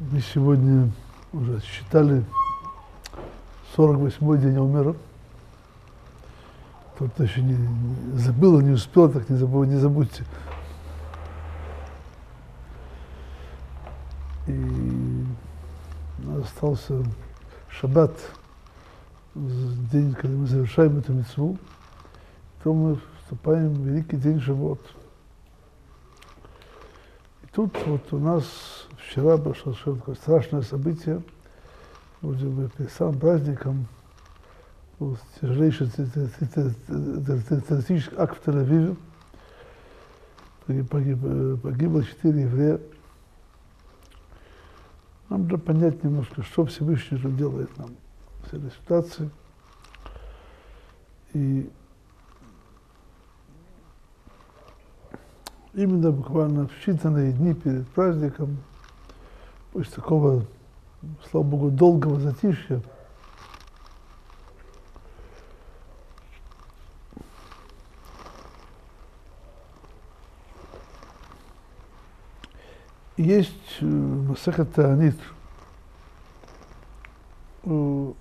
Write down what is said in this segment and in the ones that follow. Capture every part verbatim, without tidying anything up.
Мы сегодня уже считали сорок восьмой день Омера. Тот, кто еще не, не забыл, не успел, так не, забудь, не забудьте. И остался шаббат, день, когда мы завершаем эту мицву, то мы вступаем в великий день Шавуот. И тут вот у нас вчера прошло такое страшное событие, вроде бы перед самым праздником был тяжелейший террористический акт в Тель-Авиве. Погибло четыре еврея. Нам надо понять немножко, что Всевышний же делает нам в этой ситуации. И именно буквально в считанные дни перед праздником, после такого, слава Богу, долгого затишья, есть Масехет Таанит, ну,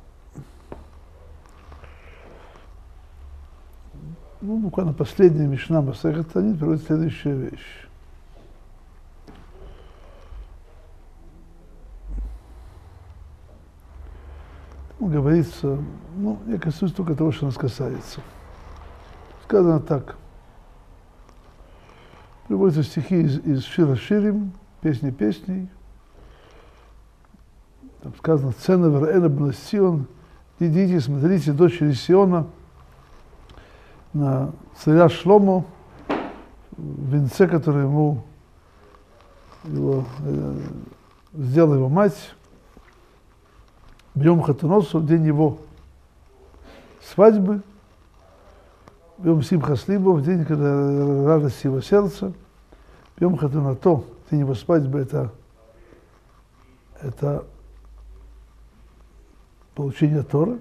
буквально последняя мишна Масехет Таанит приводит следующая вещь. Там говорится, ну, я коснусь только того, что нас касается. Сказано так. Приводятся стихи из, из Шира Ширим, песни песней. Там сказано: «Цена верэна бна Сион, идите, смотрите, дочери Сиона, на царя Шломо, в венце, который ему его, э, сделала его мать, бьем хатуносу, в день его свадьбы, бьем симхаслибо, в день, когда радость его сердца, бьем хатунато, в день его свадьбы, это, это получение Торы.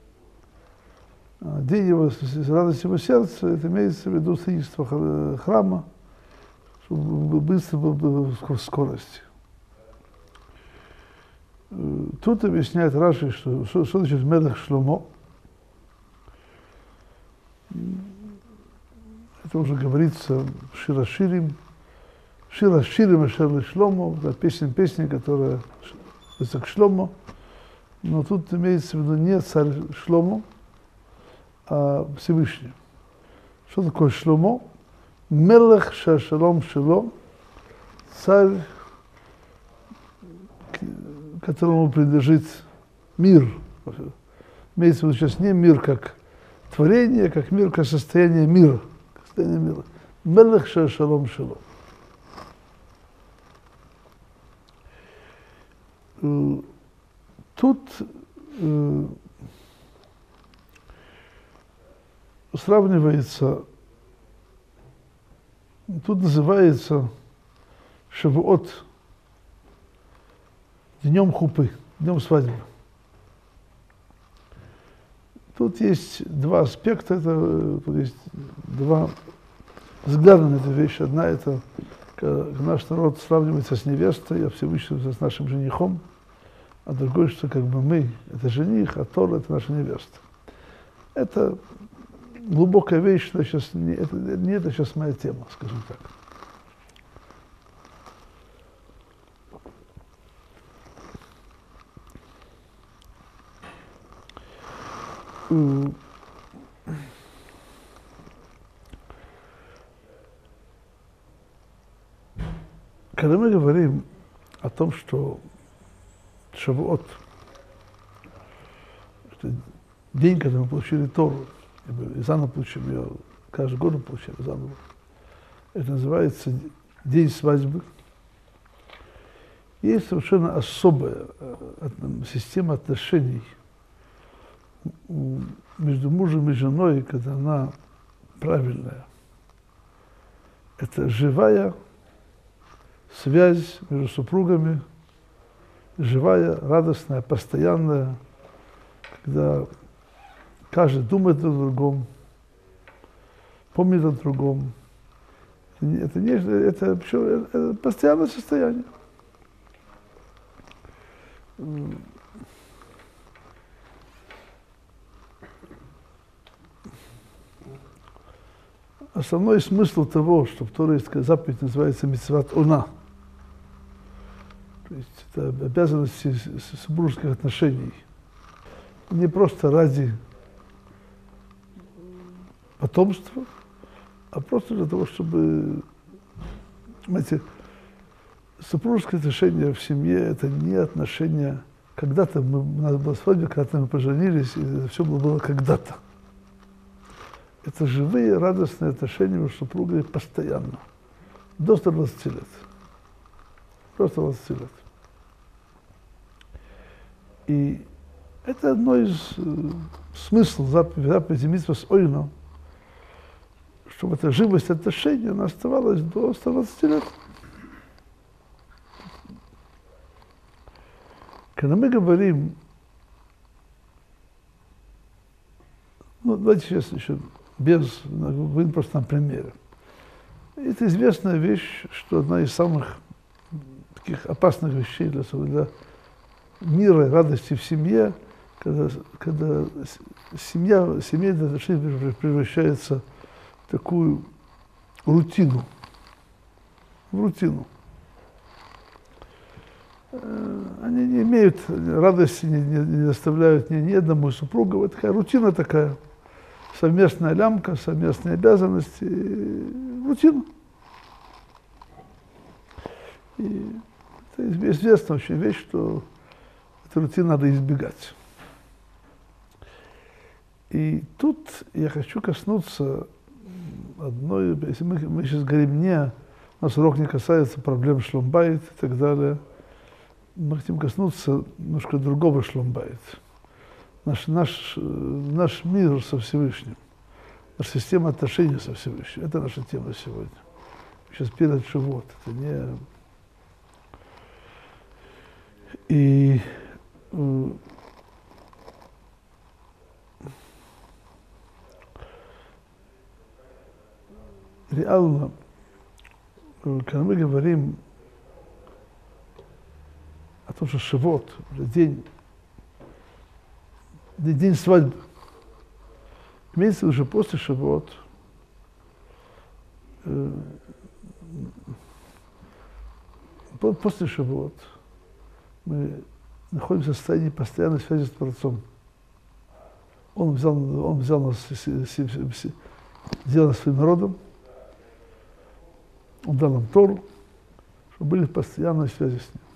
День его, радость его сердца, это имеется в виду строительство храма, чтобы быстро было в скорости. Тут объясняет Раши, что, что, что значит Мелех Шломо. Это уже говорится в Шира Ширим. Шира Ширим и Шерли Шломо, это песня песни, которая это к Шломо. Но тут имеется в виду не царь Шломо, а Всевышний. Что такое Шломо? Мелех Шашалом Шело, царь, которому принадлежит мир. Имеется в виду сейчас не мир как творение, как мир, как состояние мира. Состояние мира. Мелех Шашалом Шело. Тут э, сравнивается, тут называется Шавуот днем хупы, днем свадьбы. Тут есть два аспекта, это, тут есть два взгляда на эту вещь. Одна — это как наш народ сравнивается с невестой, а Всевышний с нашим женихом, а другой, что как бы мы — это жених, а Тора — это наша невеста. Это глубокая вещь, что сейчас не это, не это сейчас моя тема, скажем так. Когда мы говорим о том, что Шавуот, что день, когда мы получили Тору, и заново получим ее, каждый год мы получаем заново, это называется день свадьбы. Есть совершенно особая система отношений между мужем и женой, когда она правильная. Это живая связь между супругами, живая, радостная, постоянная, когда каждый думает о другом, помнит о другом. Это, не, это, это, это постоянное состояние. основной смысл того, что в Торе есть такая заповедь, называется мицват уна. То есть это обязанности супружеских отношений. Не просто ради потомства, а просто для того, чтобы, знаете, супружеские отношения в семье – это не отношения. Когда-то мы, у нас была свадьба, когда-то мы поженились, и это все было, было когда-то. Это живые, радостные отношения между супругами постоянно. До ста двадцати лет. До ста двадцати лет. И это одно из э, смыслов заповеди, заповеди мицвас ойно, чтобы эта живость отношений она оставалась до ста двадцати лет. Когда мы говорим, ну давайте сейчас еще без, вы просто на примере. Это известная вещь, что одна из самых таких опасных вещей для, для мира и радости в семье, когда, когда семья, семейные отношения превращается в такую рутину. В рутину. Они не имеют радости, не, не, не доставляют ни, ни одному супругу. Это такая рутина такая. Совместная лямка, совместные обязанности, рутина. И это известная очень вещь, что эту рутину надо избегать. И тут я хочу коснуться одной, если мы, мы сейчас говорим не, у нас урок не касается проблем шломбайт и так далее, мы хотим коснуться немножко другого шломбайт. Наш, наш, наш мир со Всевышним, наша система отношений со Всевышним. Это наша тема сегодня. Сейчас перед Шавуот. Это не... И э, реально, когда мы говорим о том, что Шавуот, день, день свадьбы. Имеется уже после Шавуот. Э, после Шавуот мы находимся в состоянии постоянной связи с Творцом. Он взял, он взял нас, сделал нас своим народом, он дал нам Тору, чтобы были в постоянной связи с ним.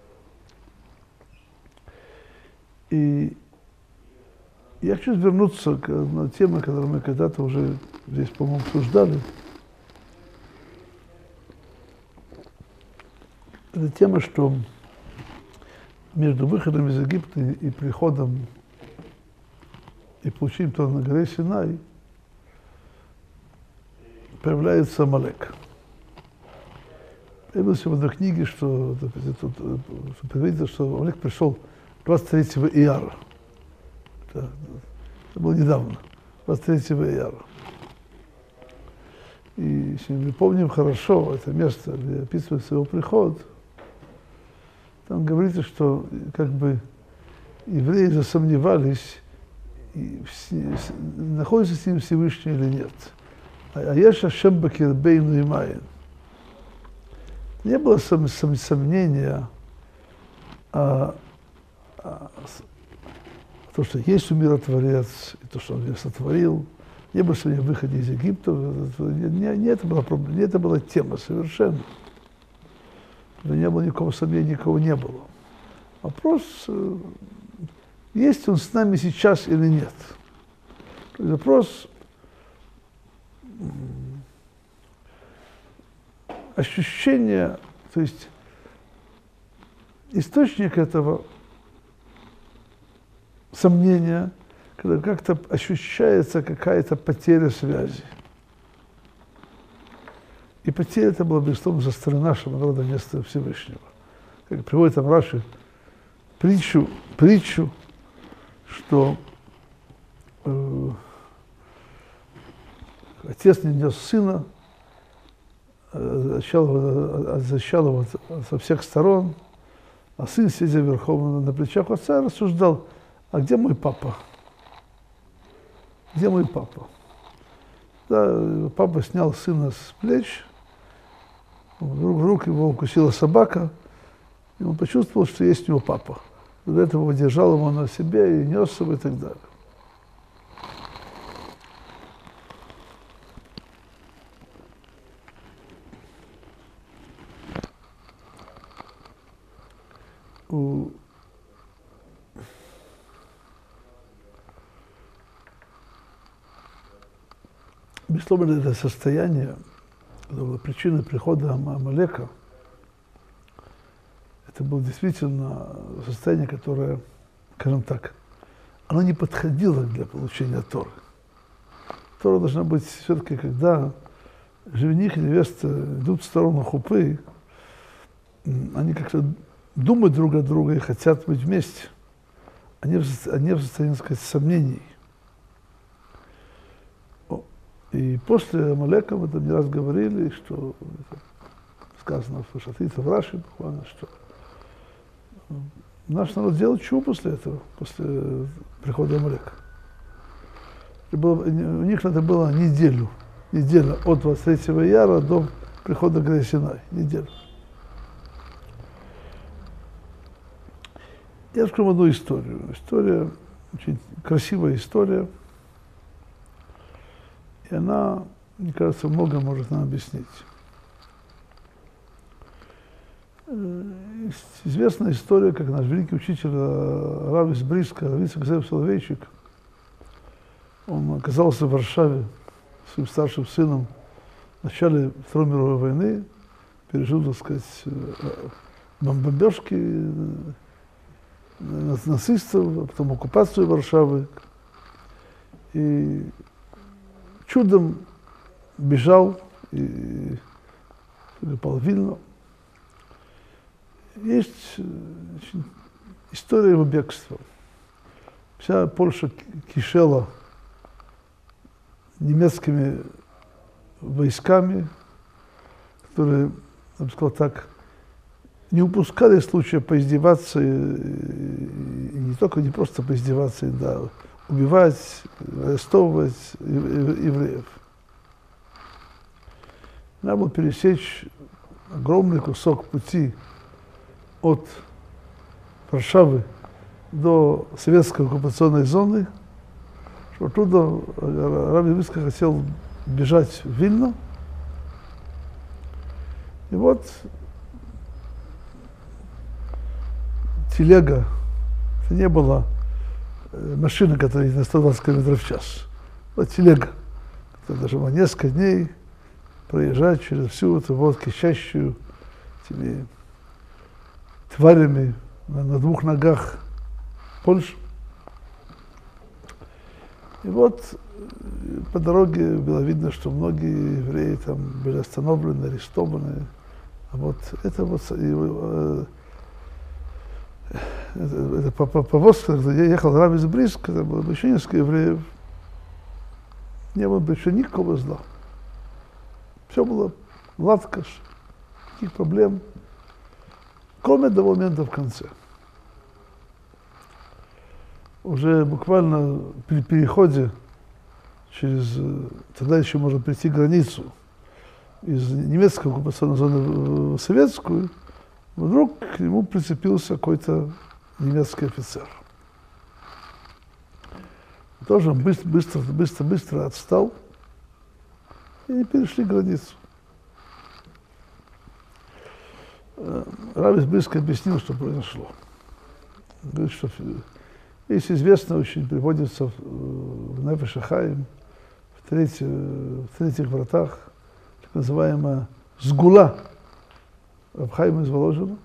И я хочу вернуться к одной теме, которую мы когда-то уже здесь, по-моему, обсуждали. Это тема, что между выходом из Египта и приходом и получением Торы на горе Синай появляется Амалек. Появилось в одной книге, что, что предвидится, что Амалек пришел двадцать третьего Ияра. Это, это было недавно, двадцать третьего Ияра. И если мы помним хорошо это место, где описывается его приход, там говорится, что как бы евреи засомневались, и в, находится с ним Всевышний или нет. А еш Ашем бакирбейну имаин. Не было сом, сом, сомнения о, о, то, что есть у мира Творец, и то, что он его сотворил. Не было сомнения в выходе из Египта. Не, не, это была проблема, не это была тема совершенно. Не было никакого сомнения, никого не было. Вопрос, есть он с нами сейчас или нет. Вопрос ощущения, то есть источник этого сомнения, когда как-то ощущается какая-то потеря связи. И потеря это была, безусловно, со стороны нашего народа вместо Всевышнего. Как приводит там Раши притчу, притчу, что э, отец не нес сына, защищал его, защищал его со всех сторон, А сын, сидя верхом на плечах отца, рассуждал: а где мой папа? Где мой папа? Да, папа снял сына с плеч, вдруг его укусила собака, и он почувствовал, что есть у него папа. До этого держал его на себе и нес его и так далее. У... Безусловно, это состояние, это было причиной прихода Амалека. Это было действительно состояние, которое, скажем так, оно не подходило для получения Торы. Тора должна быть все-таки, когда жених и невеста идут в сторону хупы, они как-то думают друг о друге и хотят быть вместе. Они в, они в состоянии, так сказать, сомнений. И после Амалека мы там не раз говорили, что сказано в Шатице, в Раши, буквально, что наш народ делал чу после этого, после прихода Амалека. Было, у них это было неделю, неделя от двадцать третьего яра до прихода горы Синай, неделю. Я расскажу вам одну историю. История, очень красивая история. И она, мне кажется, много может нам объяснить. Известная история, как наш великий учитель Рав из Бриска, Рав Ицхак Зеев Соловейчик, он оказался в Варшаве с своим старшим сыном в начале Второй мировой войны, пережил, так сказать, бомбежки нацистов, а потом оккупацию Варшавы. И чудом бежал и попал в Вильну. Есть история его бегства. Вся Польша кишела немецкими войсками, которые, я бы сказал так, не упускали случая поиздеваться, и, и не только не просто поиздеваться, да, убивать, арестовывать евреев. Надо было пересечь огромный кусок пути от Варшавы до советской оккупационной зоны, что оттуда Рав Ицхак хотел бежать в Вильну. И вот телега, это не была машина, которая на сто двадцать километров в час. Вот телега, которая должна была несколько дней проезжать через всю эту вот кишащую этими тварями на, на двух ногах Польшу. И вот по дороге было видно, что многие евреи там были остановлены, арестованы. А вот это вот э, это, это повозка, когда я ехал Рав из Бриска, там было еще несколько евреев, не было еще никакого зла. Все было гладко, никаких проблем, кроме одного момента в конце. Уже буквально при переходе через, тогда еще можно прийти границу из немецкой оккупационной зоны в советскую, вдруг к нему прицепился какой-то немецкий офицер. Тоже быстро, быстро, быстро, быстро отстал, и они перешли границу. Рав из Бриска объяснил, что произошло. Говорит, что есть известно, очень приводится в, в Нефеш ха-Хаим, в, треть, в третьих вратах, так называемая сгула Рав Хаима из Воложина.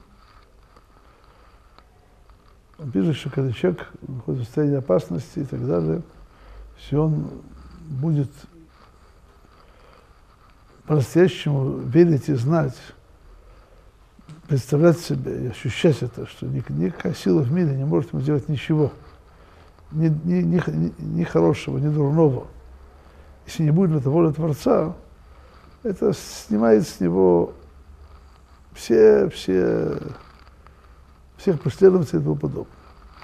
Он пишет, что когда человек находится в состоянии опасности и так далее, если он будет по-настоящему верить и знать, представлять себе и ощущать это, что никакая сила в мире не может ему сделать ничего, ни, ни, ни, ни хорошего, ни дурного. Если не будет это воля Творца, это снимает с него все, все, всех преследователей и тому подобное.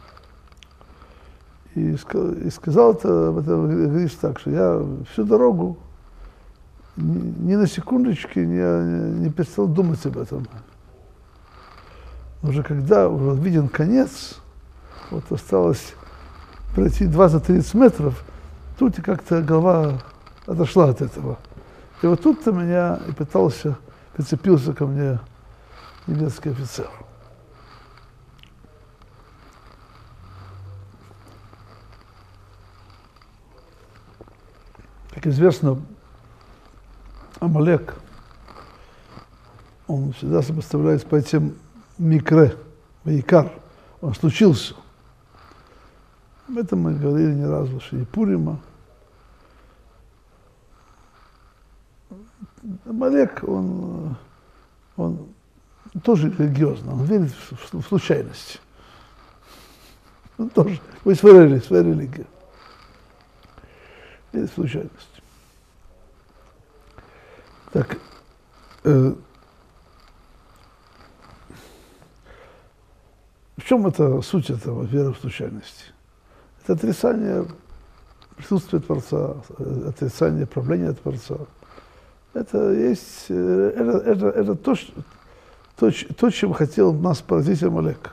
И, и сказал это, это говоришь так, что я всю дорогу ни, ни на секундочку не, не перестал думать об этом. Уже когда уже виден конец, вот осталось пройти двадцать-тридцать метров, тут и как-то голова отошла от этого. И вот тут-то меня и пытался, прицепился ко мне немецкий офицер. Как известно, Амалек, он всегда сопоставляется по этим микре, вейкар, он случился. Об этом мы говорили не раз в Шии Пурима. Амалек, он, он тоже религиозный, он верит в, в случайность. Он тоже, у него своя, своя религия. Верит в случайность. Так, э, в чем это суть этого веры в случайность? Это отрицание присутствия Творца, отрицание правления Творца. Это есть, это, это, это то, что, то, то, чем хотел нас поразить Амалек.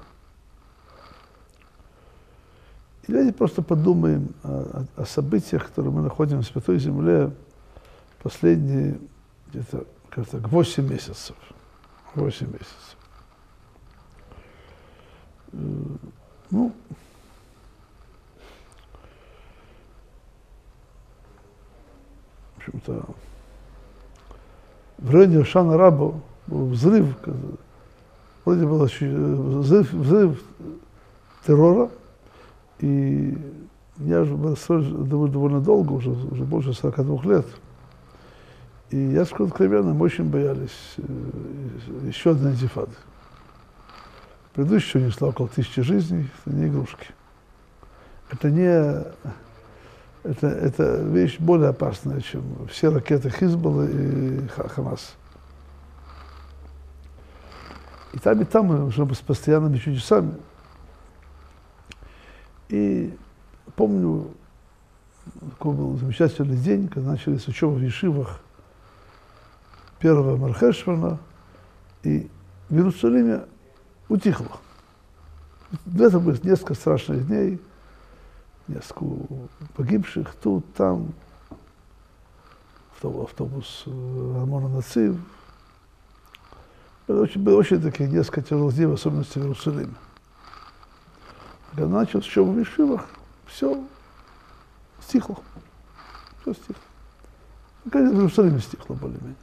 И давайте просто подумаем о, о событиях, которые мы находим в Святой Земле последние где-то, кажется, восемь месяцев. восемь месяцев. Ну, в общем-то, в районе Шана Рабо был взрыв, вроде был взрыв, взрыв террора, и я уже был довольно долго, уже, уже больше сорока двух лет. И я скажу откровенно, мы очень боялись еще одной интифады. Предыдущая унесла около тысячи жизней, это не игрушки. Это не... Это, это вещь более опасная, чем все ракеты Хизбалла и Хамас. И там, и там мы уже с постоянными чудесами. И помню, такой был замечательный день, когда начались учебы в Ешивах первого Мархешвана, и в Иерусалиме утихло. До этого было несколько страшных дней, несколько погибших тут, там, автобус Амона Нацив. Было очень, было очень таких несколько тяжелых дней, в особенности в Иерусалиме. Когда началось учеба в Ешивах, все стихло. Все стихло. Конечно, в Иерусалиме стихло более-менее.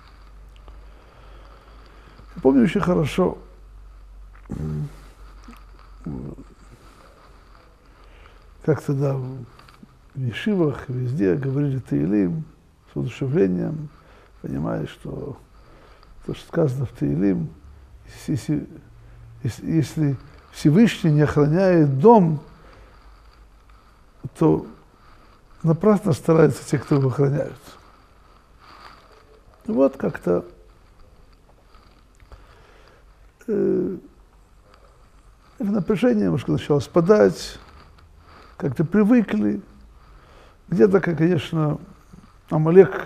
Я помню очень хорошо, как тогда в Ешивах, везде говорили Теилим с воодушевлением, понимая, что то, что сказано в Теилим, если, если Всевышний не охраняет дом, то напрасно стараются те, кто его охраняют. И вот как-то э, это напряжение немножко начало спадать, как-то привыкли. Где-то, конечно, Амалек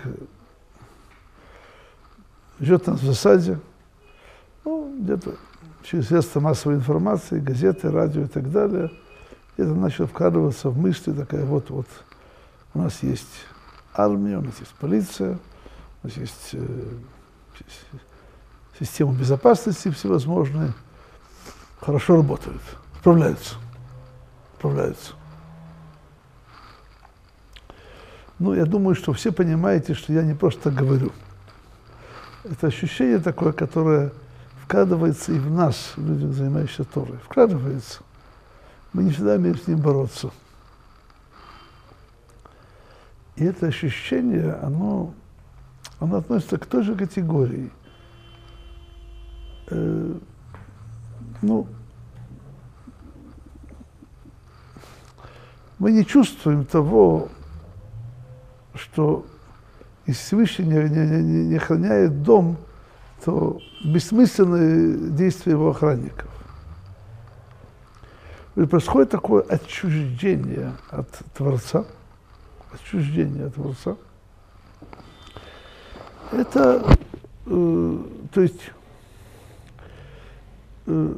ждет нас в засаде. Ну, где-то через средства массовой информации, газеты, радио и так далее, где-то начал вкладываться в мысли такая, вот, вот, у нас есть армия, у нас есть полиция, у нас есть э, система безопасности всевозможные, хорошо работают, справляются, справляются. Ну, я думаю, что все понимаете, что я не просто так говорю. Это ощущение такое, которое вкладывается и в нас, людях, занимающихся Торой. Вкладывается. Мы не всегда умеем с ним бороться. И это ощущение, оно, оно относится к той же категории. Э, ну, мы не чувствуем того, что если Всевышний не, не, не, не охраняет дом, то бессмысленные действия его охранников. И происходит такое отчуждение от Творца, отчуждение от Творца. Это, э, то есть, э,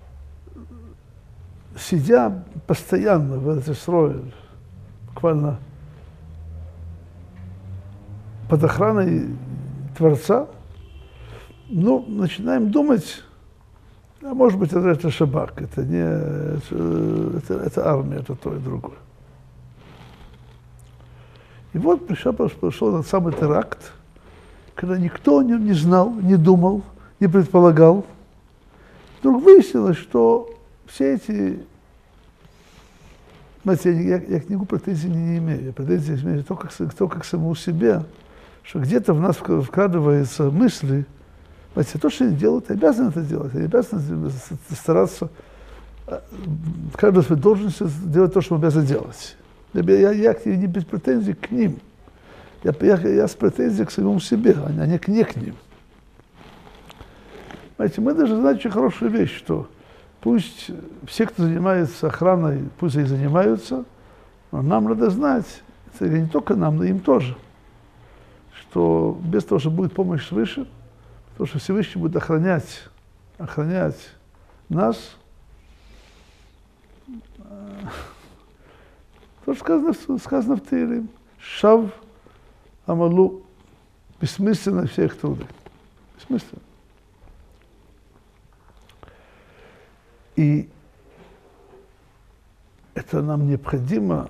сидя постоянно в Эрец-Исроэль, буквально под охраной Творца, ну, начинаем думать, а может быть, это, это шабак, это не, это, это армия, это то и другое. И вот пришел, пришел этот самый теракт, когда никто о нем не знал, не думал, не предполагал. Вдруг выяснилось, что все эти... Знаете, я, я, я к нему претензий не, не имею. Я претензий имею только, только к самому себе, что где-то в нас вкрадываются мысли. Знаете, то, что они делают, они обязаны это делать. Они обязаны стараться в каждой своей должности делать то, что мы обязаны делать. Я, я, я не без претензий к ним. Я, я, я с претензией к самому себе, а не, к, не к ним. Знаете, мы должны знать очень хорошую вещь, что пусть все, кто занимается охраной, пусть и занимаются, но нам надо знать, это не только нам, но и им тоже, что без того, что будет помощь свыше, то, что Всевышний будет охранять, охранять нас, то, что сказано, сказано в Тилим, Шав Амалу, бессмысленно всех труды. Бессмысленно. И это нам необходимо.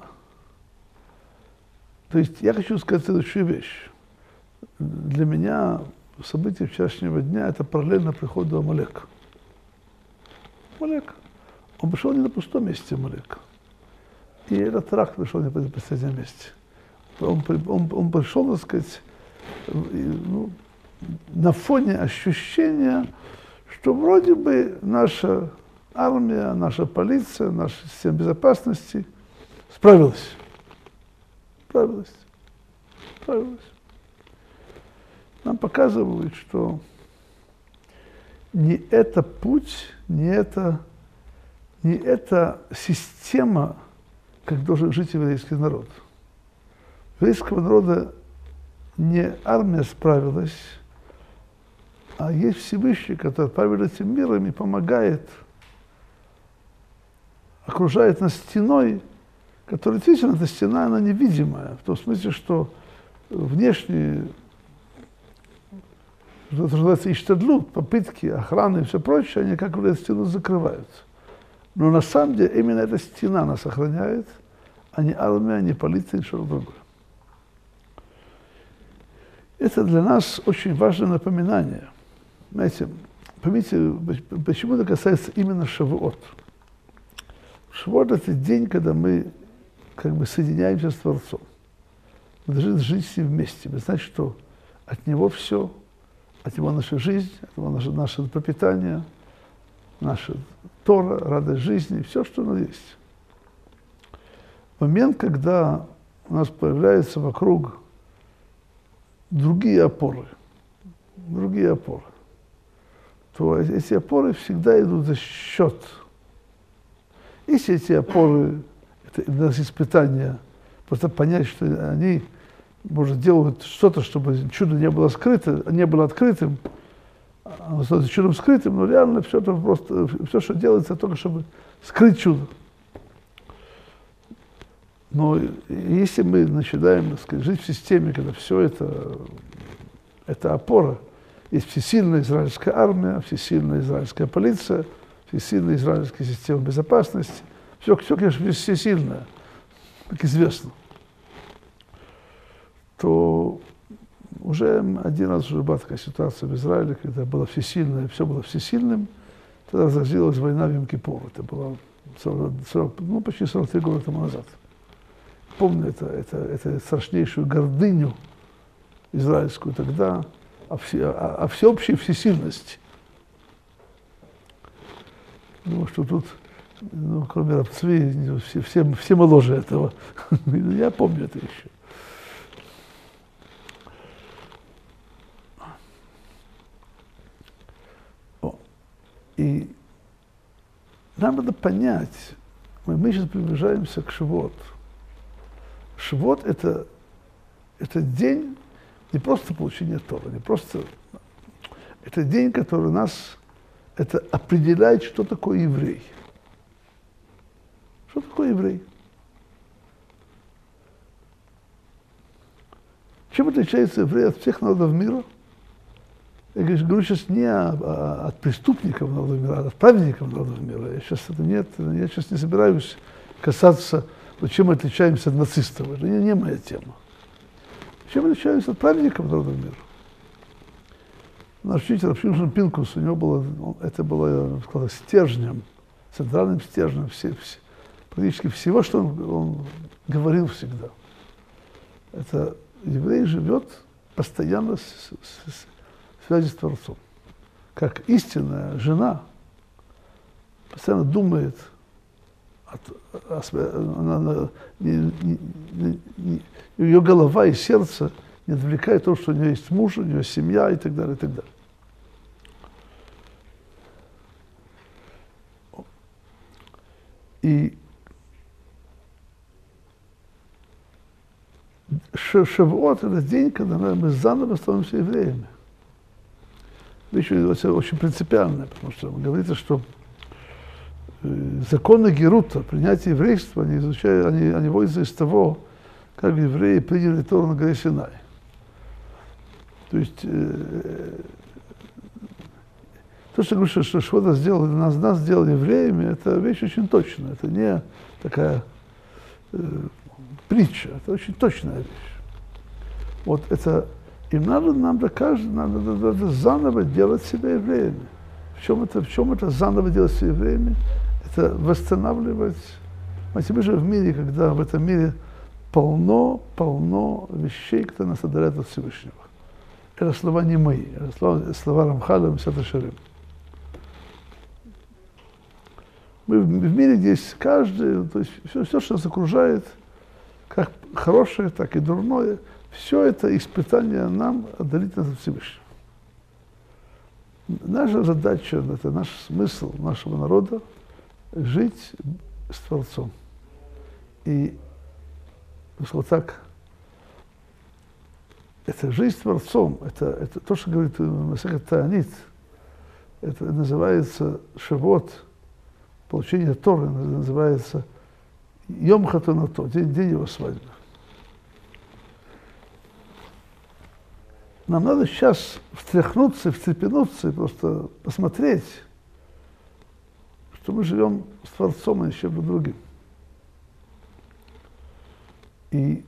То есть я хочу сказать следующую вещь. Для меня события вчерашнего дня – это параллельно приходу Амалека. Амалек. Он пришел не на пустом месте, Амалек. И этот теракт пришел не на последнем месте. Он, он, он пришел, так сказать, ну, на фоне ощущения, что вроде бы наша армия, наша полиция, наша система безопасности справилась. Справилась. Справилась. Нам показывают, что не это путь, не это, не эта система, как должен жить еврейский народ. Еврейского народа не армия справилась, а есть Всевышний, который правит этим миром и помогает, окружает нас стеной, которая действительно, эта стена, она невидимая, в том смысле, что внешние, что называется, иштадлут, попытки охраны и все прочее, они как бы эту стену закрывают. Но на самом деле именно эта стена нас охраняет, а не армия, не полиция, ничего другое. Это для нас очень важное напоминание. Знаете, поймите, почему это касается именно Шавуот. Шавуот – это день, когда мы как бы соединяемся с Творцом. Мы должны жить с ним вместе. Мы знаем, что от него все, от него наша жизнь, от него наше, наше пропитание, наша Тора, радость жизни, все, что у нас есть. Момент, когда у нас появляются вокруг другие опоры, другие опоры, то эти опоры всегда идут за счет. Если эти опоры, это для нас испытания, просто понять, что они, может, делают что-то, чтобы чудо не было скрыто, не было открытым, оно становится чудом скрытым, но реально все это просто, все, что делается, только чтобы скрыть чудо. Но если мы начинаем, так сказать, жить в системе, когда все это, это опора, есть всесильная израильская армия, всесильная израильская полиция, всесильная израильская система безопасности, все, все, конечно, всесильное, как известно, то уже один раз уже была такая ситуация в Израиле, когда было всесильное, все было всесильным, тогда разразилась война в Йом-Кипур. Это было сорок, сорок, ну, почти сорок три года тому назад. Помню это, это, это страшнейшую гордыню израильскую тогда, о, все, о, о всеобщей всесильности. Думаю, что тут, ну, кроме рабцви, все, все, все моложе этого. Я помню это еще. И нам надо понять, мы, мы сейчас приближаемся к Шивот. Шивот это, это день не просто получения Тора, не просто... Это день, который нас это определяет, что такое еврей. Что такое еврей? Чем отличается еврей от всех народов мира? Я говорю сейчас не о, о, от преступников народов мира, а от праведников народов мира. Я сейчас это нет, я сейчас не собираюсь касаться, чем мы отличаемся от нацистов. Это не, не моя тема. Чем мы отличаемся от праведников народов мира? Наш учитель Рабшимшон Пинкус, у него было, это было, я сказал, стержнем, центральным стержнем все, все, практически всего, что он, он говорил всегда. Это еврей живет постоянно с, с, с, в связи с Творцом. Как истинная жена постоянно думает, от, она, она, не, не, не, не, ее голова и сердце не отвлекает то, что у нее есть муж, у нее семья и так далее, и так далее. И Шавуот – это день, когда мы заново становимся евреями. Вещь очень принципиальная, потому что говорится, что законы Герута, принятие еврейства, они, изучают, они, они вводятся из того, как евреи приняли Тору на горе Синай. То есть э, то, что говорится, что Швода сделали, нас, нас сделали евреями, это вещь очень точная. Это не такая э, притча, это очень точная вещь. Вот это, им надо нам доказать, надо, надо, надо заново делать себя евреями. В чем это, в чем это заново делать себя евреями? Это восстанавливать. Знаете, мы же в мире, когда в этом мире полно, полно вещей, которые нас отдаляют от Всевышнего. Это слова не мои, это слова, слова Рамхаля и Месилат Йешарим. Мы в, в мире, где есть каждый, то есть все, все, что нас окружает, как хорошее, так и дурное, все это испытание нам отдалить нас от Всевышнего. Наша задача, это наш смысл нашего народа жить с Творцом. И вот так, это жизнь с Творцом, это, это то, что говорит Масехет Таанит, это называется Шавот, получение Торы, называется Йом Хатунато, день, день его свадьбы. Нам надо сейчас встряхнуться, встрепенуться и просто посмотреть, что мы живем с Творцом, а не с чем-то другим. И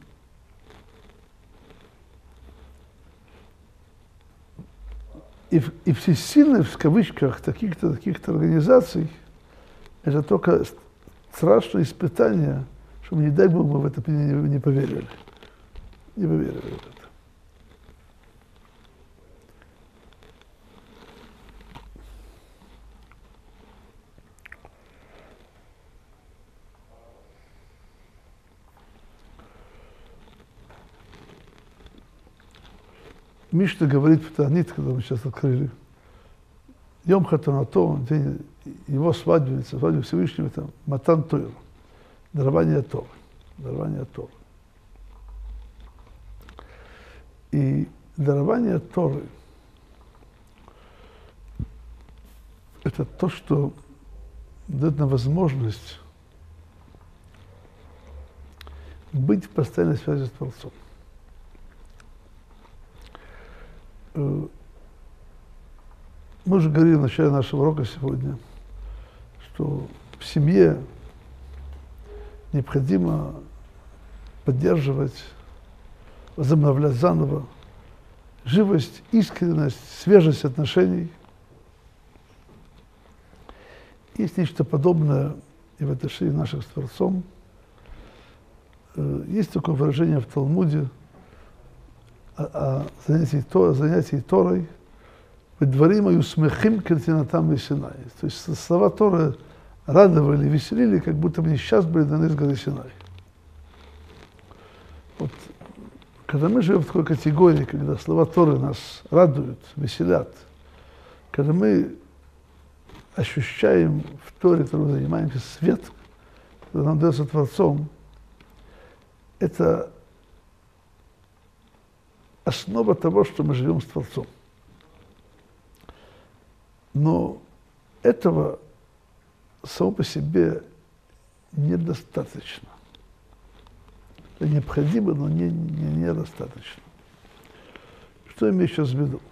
И, и всесильные, в кавычках, таких-то, таких-то организаций, это только страшное испытание, чтобы, не дай Бог, мы в это не, не поверили. Не поверили в это. Мишна говорит в Таанит, когда мы сейчас открыли, Йом Хатунато, день его свадьбы, свадьбы Всевышнего, это Матан Тойр, дарование Торы, дарование Торы. И дарование Торы – это то, что дает нам возможность быть в постоянной связи с Творцом. Мы уже говорили в начале нашего урока сегодня, что в семье необходимо поддерживать, возобновлять заново живость, искренность, свежесть отношений. Есть нечто подобное и в отношении наших с Творцом. Есть такое выражение в Талмуде о занятии, то, занятии Торой, «Дворим аю смехим кертинатам весинай». То есть слова Торы радовали, веселили, как будто бы они сейчас были даны с горы Синай. Вот, когда мы живем в такой категории, когда слова Торы нас радуют, веселят, когда мы ощущаем в Торе, которой мы занимаемся, свет, который нам дается Творцом, это основа того, что мы живем с Творцом. Но этого само по себе недостаточно. Это необходимо, но не, не, недостаточно. Что я имею сейчас в виду?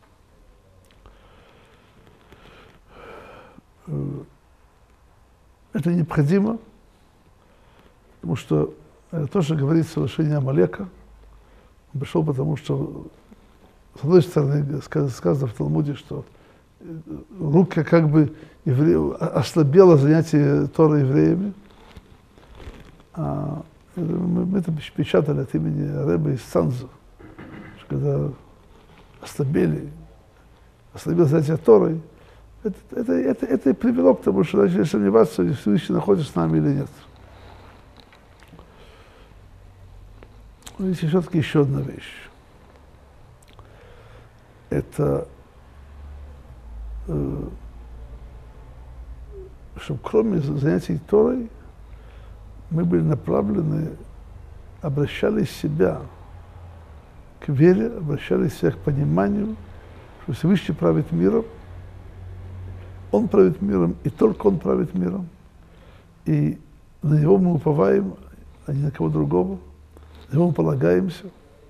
Это необходимо, потому что то, что говорится в отношении Амалека, он пришел потому, что, с одной стороны, сказано в Талмуде, что рука как бы евре... ослабела занятие Торой евреями. А мы, мы это печатали от имени Ребе из Цанзу, что когда ослабели, ослабело занятие Торой, это, это, это, это и привело к тому, что начали сомневаться, если Всевышний находится с нами или нет. Но есть все-таки еще одна вещь. Это э, что кроме занятий Торой, мы были направлены, обращали себя к вере, обращали себя к пониманию, что Всевышний правит миром, Он правит миром, и только Он правит миром. И на Него мы уповаем, а не на кого другого. На Него мы полагаемся.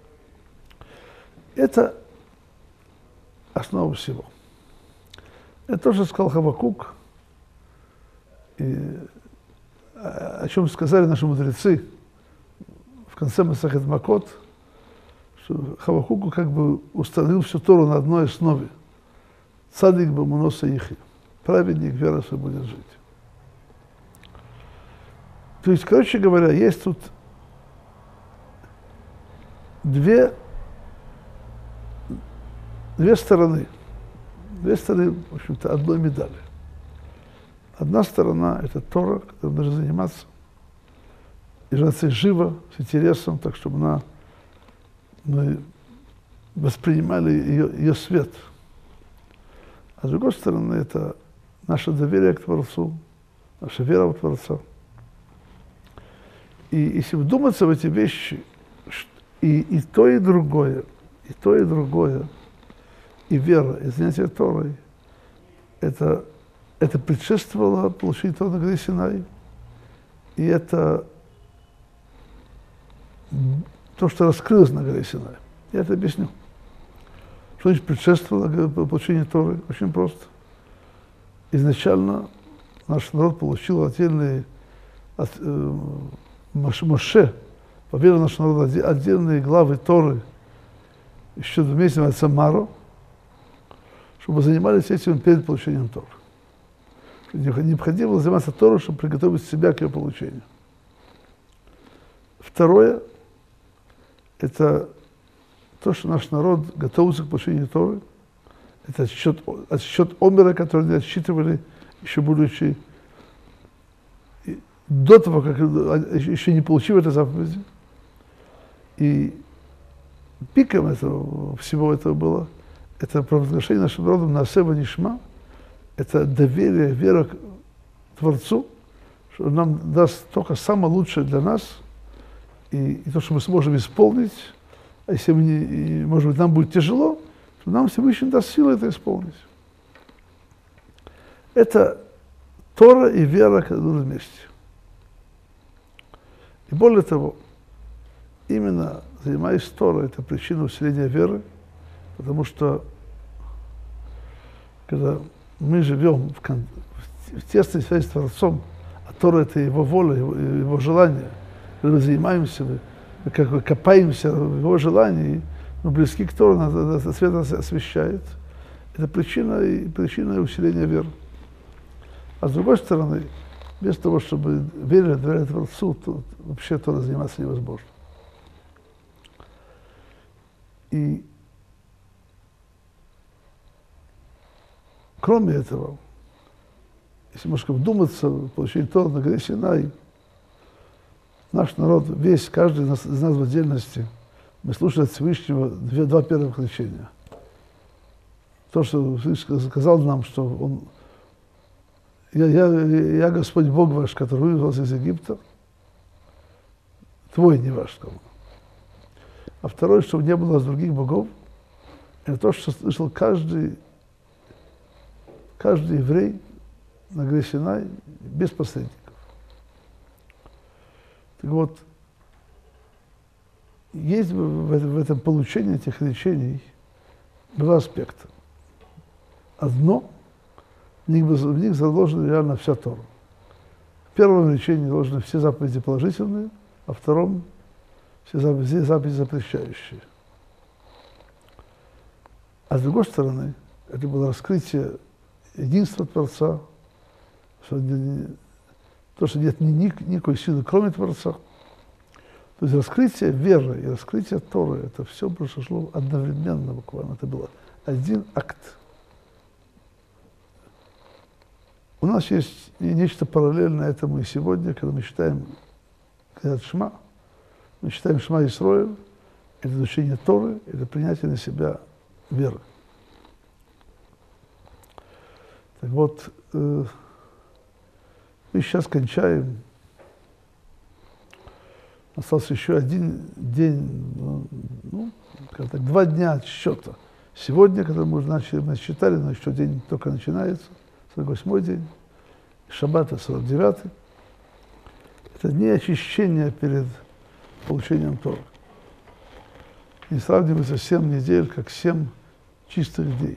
Это основа всего. Это то, что сказал Хавакук, и о чем сказали наши мудрецы в конце Масехет Макот, что Хавакуку как бы установил всю Тору на одной основе. Цадик бамуноса ихи. Праведник вера свой будет жить. То есть, короче говоря, есть тут две, две стороны. Две стороны, в общем-то, одной медали. Одна сторона – это Тора, которой должна заниматься, и жаться живо, с интересом, так, чтобы она, мы воспринимали ее, ее свет. А с другой стороны, это наше доверие к Творцу, наша вера в Творца. И если вдуматься в эти вещи, и, и то, и другое, и то, и другое, и вера, и занятие Торой, это, это предшествовало получению Торы на горе Синай, и это то, что раскрылось на горе Синай. Я это объясню. Что значит предшествовало получению Торы? Очень просто. Изначально наш народ получил отдельные, от э, Моше, поведал наш народ отдельные главы Торы, еще вместе от Самару, чтобы занимались этим перед получением Торы. Необходимо было заниматься Торой, чтобы приготовить себя к ее получению. Второе – это то, что наш народ готовится к получению Торы. Это отсчет, отсчет Омера, который они отсчитывали, еще будучи до того, как еще не получив этой заповеди. И пиком этого, всего этого было, это провозглашение нашим народом на Сева Нишма, это доверие, вера к Творцу, что Он нам даст только самое лучшее для нас, и, и то, что мы сможем исполнить, а если мы не, и, может быть, нам будет тяжело, то нам Всевышний даст силы это исполнить. Это Тора и вера, когда идут вместе. И более того, именно занимаясь Торой, это причина усиления веры, потому что когда мы живем в, кон... в тесной связи с Творцом, а Тора – это Его воля, Его, его желание, когда мы занимаемся, мы, мы как бы копаемся в Его желании, мы близки к Торе, нас свет нас освещает. Это причина, и причина усиления веры. А с другой стороны, без того, чтобы верить, доверять Творцу, то вообще Торой заниматься невозможно. И кроме этого, если немножко вдуматься в получение Торы на горе Синай, наш народ, весь, каждый из нас, из нас в отдельности, мы слушали от Всевышнего две, два первых речения. То, что Всевышний сказал нам, что Он я, я, я Господь Бог ваш, который вывел вас из Египта, твой, не ваш. А второе, чтобы не было у вас других богов, это то, что слышал каждый, каждый еврей на горе Синай без посредников. Так вот, есть в, в этом получении этих речений два аспекта. Одно, в них, в них заложена реально вся Тора. В первом речении заложены все заповеди положительные, а в втором все заповеди, заповеди запрещающие. А с другой стороны, это было раскрытие единства Творца, что не, то, что нет ни, ни, никакой силы, кроме Творца. То есть раскрытие веры и раскрытие Торы, это все произошло одновременно буквально. Это был один акт. У нас есть нечто параллельное этому и сегодня, когда мы читаем когда Шма, мы читаем Шма Исроэль, это изучение Торы, это принятие на себя веры. Так вот, э, мы сейчас кончаем. Остался еще один день, ну, как так, два дня отсчета. Сегодня, когда мы уже начали, мы считали, но еще день только начинается, сорок восьмой день, шаббат сорок девятый. Это не очищение перед получением Торы. Не сравнивается семь недель, как семь чистых дней.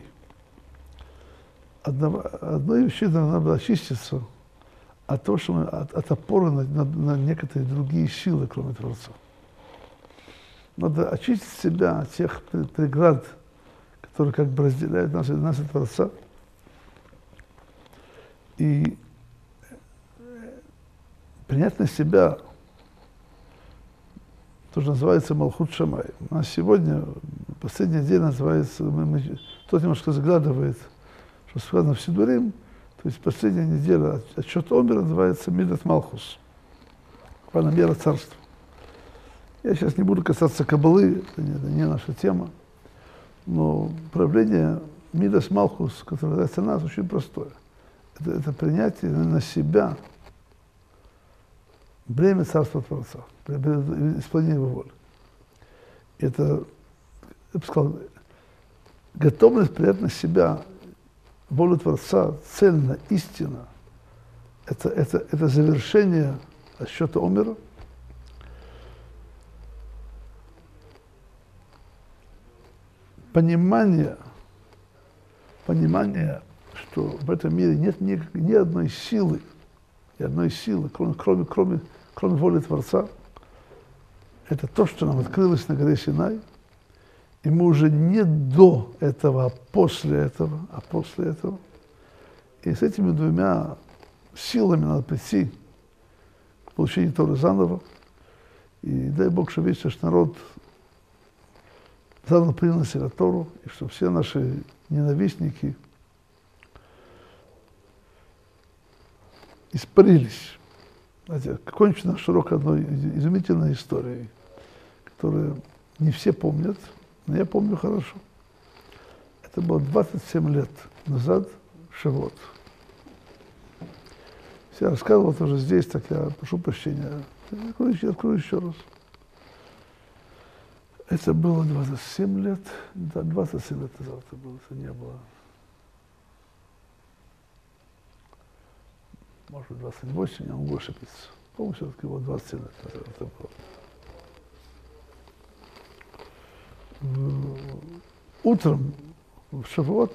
Одно, одной вещи надо было очиститься, а то, что мы от, от опоры на, на, на некоторые другие силы, кроме Творца. Надо очистить себя от тех преград, которые как бы разделяют нас, нас и Творца. И принять на себя то, что называется Малхут Шамай. У нас сегодня, последний день называется, мы, мы, кто-то немножко заглядывает, что сказано в Сидурим, то есть последняя неделя отчет Омера называется Мидат Малхус, буквально мера царства. Я сейчас не буду касаться Каббалы, это не, это не наша тема, но проявление Мидас Малхус, которое называется нас, очень простое. Это, это принятие на себя бремя царства Творца, исполнение его воли. Это, я бы сказал, готовность принять на себя волю Творца, цельно, истинно, это, это, это завершение отсчета Омера. Понимание, понимание, что в этом мире нет ни, ни одной силы, ни одной силы, кроме, кроме, кроме, кроме воли Творца. Это то, что нам открылось на горе Синай. И мы уже не до этого, а после этого, а после этого. И с этими двумя силами надо прийти к получению Торы заново. И дай Бог, что весь наш народ заново принял на себя Тору, и что все наши ненавистники испарились. Знаете, кончена широко одной изумительной историей, которую не все помнят, но я помню хорошо. Это было двадцать семь лет назад, Шавуот. Я рассказывал тоже здесь, так я прошу прощения. Я открою, я открою еще раз. Это было двадцать семь лет, да, двадцать семь лет назад это было, это не было. Может быть, двадцать восемь, я могу ошибиться. По-моему, все-таки вот двадцать семь лет назад это было. Утром в Шавуот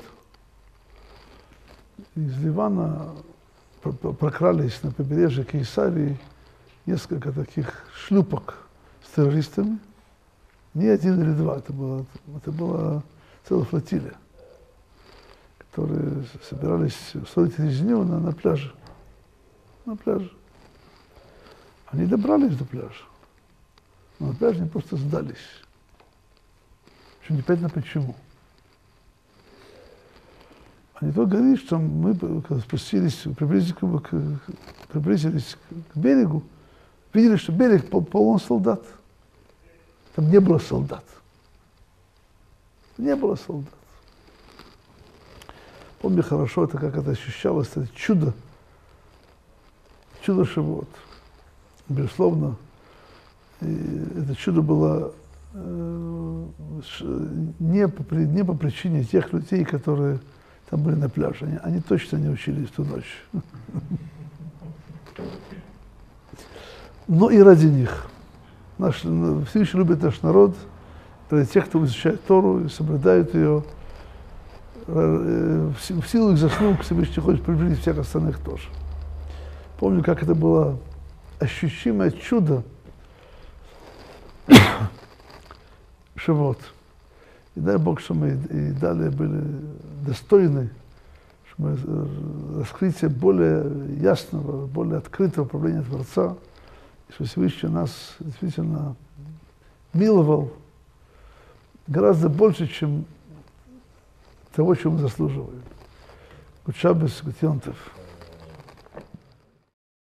из Ливана прокрались на побережье Кейсарии несколько таких шлюпок с террористами. Не один или два, это была, это была целая флотилия, которые собирались устроить резню на, на пляже. На пляже. Они добрались до пляжа, но на пляже они просто сдались. Еще непонятно почему. Они то говорили, что мы, когда спустились, приблизились к, приблизились к берегу, видели, что берег пол, полон солдат. Там не было солдат. Не было солдат. Помню хорошо, это как это ощущалось, это чудо чудо Шавуот. Безусловно, и это чудо было э, не, по, не по причине тех людей, которые там были на пляже. Они, они точно не учились в ту ночь. Но и ради них. Наш, Всевышний любит наш народ, ради тех, кто изучает Тору и соблюдает ее. В силу их заслуг Всевышний хочет приблизить всех остальных тоже. Помню, как это было ощущимое чудо Шавуот. И дай Бог, что мы и далее были достойны, что мы раскрытие более ясного, более открытого правления Творца, и что Всевышний нас действительно миловал гораздо больше, чем того, чего мы заслуживаем. Гуд Шаббес, гуд Йом Тов.